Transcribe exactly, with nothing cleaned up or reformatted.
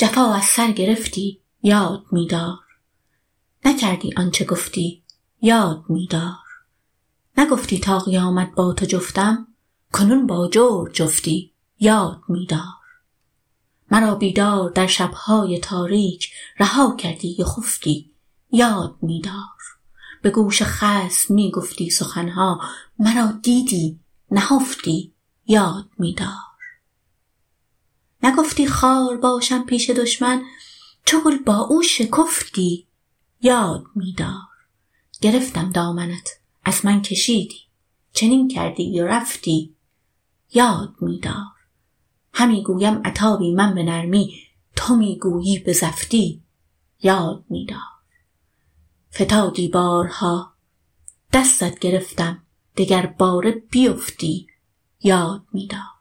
جفا از سر گرفتی یاد می‌دار، نکردی آنچه گفتی یاد می‌دار. نگفتی تا قیامت با تو جفتم، کنون با جور جفتی یاد می‌دار. مرا بیدار در شب‌های تاریک، رها کردی و خفتی یاد می‌دار. به گوش خصم می‌گفتی سخنها، مرا دیدی نهفتی یاد می‌دار. نگفتی خار باشم پیش دشمن، چو گل با او شکفتی یاد می‌دار. گرفتم دامنت از من کشیدی، چنین کردی و رفتی یاد می‌دار. همی گویم عتابی من به نرمی، تو میگویی به زفتی یاد می‌دار. فتادی بارها دستت گرفتم، دگر باره بیفتی یاد می‌دار.